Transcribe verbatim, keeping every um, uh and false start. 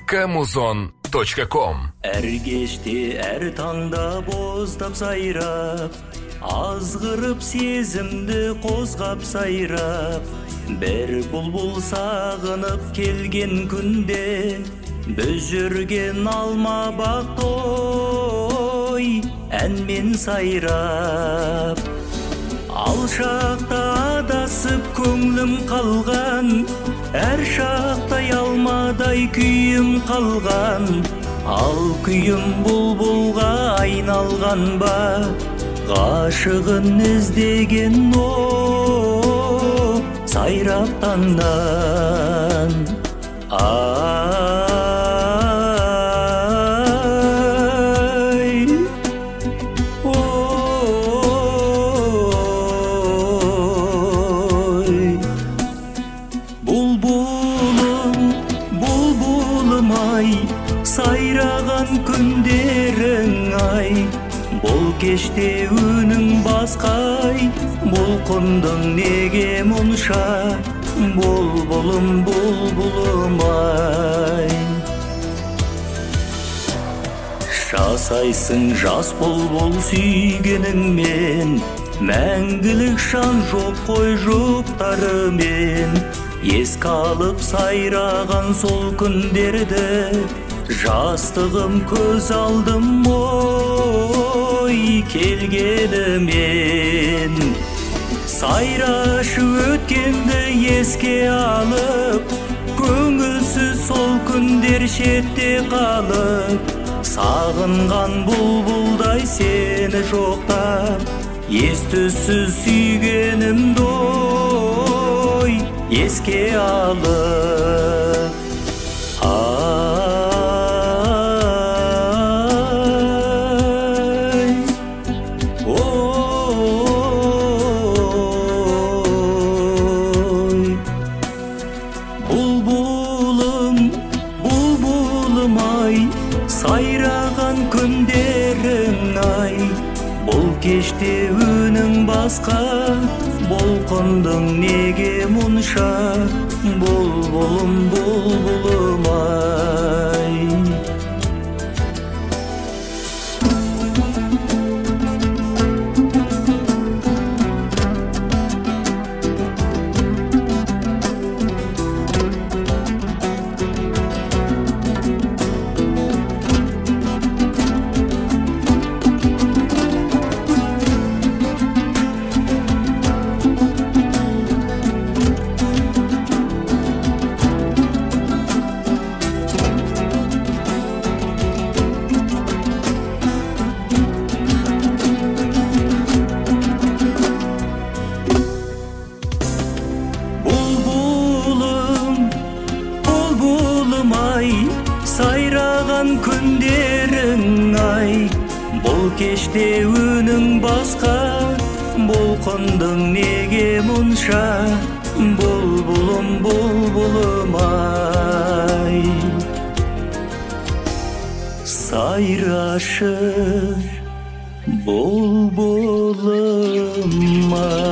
камузон точка ком. Әр кеште, әр таңда боздап сайрап, азғырып сезімді қозғап сайрап, бір бұлбұл сағынып келген күнде, біз жүрген алма бақтой, әнмен сайрап. Алшақта адасып көңлім қалған, әр шақтай алмадай күйім қалған. Ал күйім бұлбұлға айналған ба, ғашығын іздеген о, сайрап таңнан. Ай, ой, бұлбұлым, бұлбұлым ай, сайраған күндерің ай, бұл кеште үнің басқай, бұлқындың неге мұнша, бұлбұлым, бұлбұлым ай. Жасайсың жас бұлбұл сүйгеніңмен, мәңгілік шан жоқ қой жұптарымен. Еске алып сайраған сол күндерді, жастығым көз алдым ой келгенімен. Сайрашы өткенді еске алып, көңілсіз сол күндер шетте қалып. Сағынған бұлбұлдай сені жоқтап, ес-түссіз сүйгенімді ой еске алып. Ай, ой, бұлбұлым, бұлбұлым ай, сайраған күндерің ай, бұл кеште үнің басқа, бұлқындың неге мұнша, бұлбұлым, бұлбұлым ай. Сайраған күндерің ай, бұл кеште үнің басқа, бұлқындың неге мұнша, бұлбұлым, бұлбұлым ай. Сайрашы бұлбұлым ай.